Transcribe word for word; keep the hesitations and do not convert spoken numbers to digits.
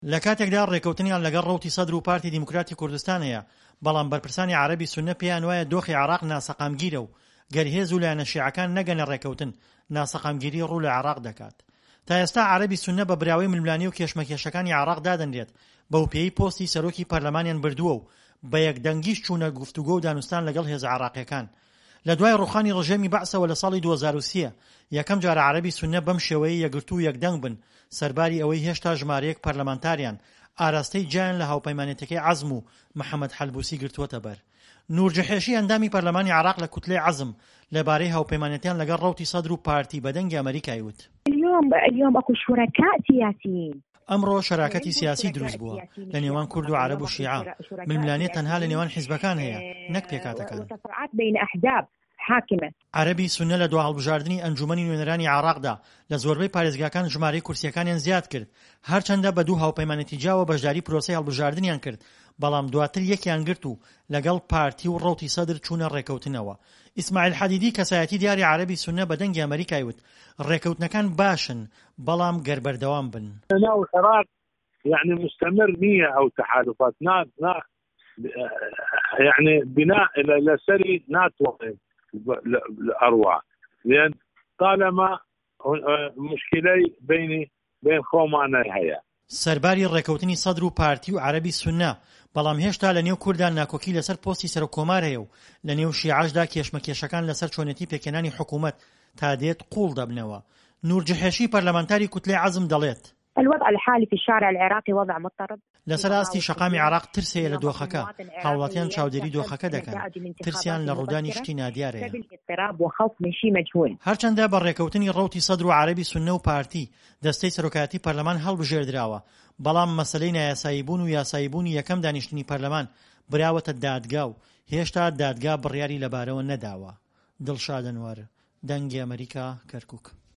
لە کاتێکدا ڕێکەوتنیان لەگەڵ ڕەوتی سەدر و پارتی دیموکراتی کوردستان هەیە، بەڵام بەرپرسانی عەرەبی سوننە پێیان وایە دۆخی عێراق ناسەقامگیرە و گەرهێز و لایەنە شیعەکان نەگەنە ڕێکەوتن ناسەقامگیری ڕوو لە عێراق دەکات. تا ئێستا عەرەبی سوننە بە براوەی ململانی و کێشمەکێشەکانی عێراق دادەنرێت، بەوپێی پۆستی سەرۆکی پەرلەمانیان بردووە و بە یەکدەنگیش چوونە گفتوگۆ و دانوستان لەگەڵ هێزە عێراقیەکان. لە دوای ڕوخانی ڕژێمی بەعسەوە لە ساڵی دوو هەزار و سێ یەکەم جارە عەرەبی سوننە بەم شێوەیە یەکگرتوو و یەکدەنگ بن سەرباری ئەوەی هێشتا ژمارەیەک پەرلەمانتاریان ئاراستەی جیان لە هاوپەیمانێتەکەی عەزم و محەممەد حەلبوسی گرتووەتە بەر. نورجەحێشی ئەندامی پەرلەمانی عێراق لە کوتلەی عەزم لەبارەی هاوپەیمانێتیان لەگەڵ ڕەوتی سەدر و پارتی بەدەنگی ئەمریکای وت. اليوم اليوم اكو شركاء سياسيين. ئەمڕۆ شەراکەتی سیاسی دروست بووە لە نێوان کورد و عەرەب و شیعە. ململانێت تەنها لە نێوان حیزبەکان هەیە، نەک پێکاتەکان. عەرەبی سوننە لە دوا هەڵبژاردننی ئەنجومەنی نوێنەرانی عێراقدا لە زۆربەی پارێزگاکان ژمارەی کورسیەکانیان زیاد کرد، هەرچەندە بە دوو هاوپەیمانێتی جیاوە بەشداری پرۆسەی هەڵبژاردنیان کرد، بەڵام دواتر یەکیان گرت و لەگەڵ پارتی و ڕەوتی سەدر چوونە ڕێکەوتنەوە. ئیسماعیل حەدیدی کەسایەتی دیاری عەرەبی سوننە بەدەنگی ئەمریکای وت ڕێکەوتنەکان باشن بەڵام گەربەردەوام بن. ناو العراق يعني مستمر نية أو تحالفات نا نا يعني بناء إلى سري ناتو الأروع، لأن طالما مشكلة بيني بين خوماني هيا. سەرباری ڕێکەوتنی سەدر و پارتی و عەرەبی سوننە، بەڵام هێشتا لە نێو کوردان ناکۆکی لەسەر پۆستی سەرۆکۆمار هەیە و لە نێو شیعەشدا کێشمەکێشەکان لەسەر چۆنێتی پێکێنانی حکوومەت تا دێت قوڵ دەبنەوە. نورجەحێشی پەرلەمانتاری کوتلەی عەزم دەڵێت الوضع الحالي في الشارع العراقي وضع مضطرب. لەسەر ئاستی شەقامی عێراق ترس هەیە لە دۆخەکە، هاوڵاتیان چاودێری دۆخەکە دەکەن، ترسیان لە ڕوودانی شتی نادیارەیە. هەرچەندە بە ڕێکەوتنی ڕەوتی سەدر و عەرەبی سوننە و پارتی دەستەی سەرۆکایەتی پەرلەمان هەڵبژێردراوە، بەڵام مەسەلەی نایاساییبوون و یاساییبوونی یەکەم دانیشتنی پەرلەمان براوەتە دادگا و هێشتا دادگا بڕیاری لەبارەوە نەداوە. دڵشاد ئەنوەر، دەنگی ئەمریکا، کەرکووک.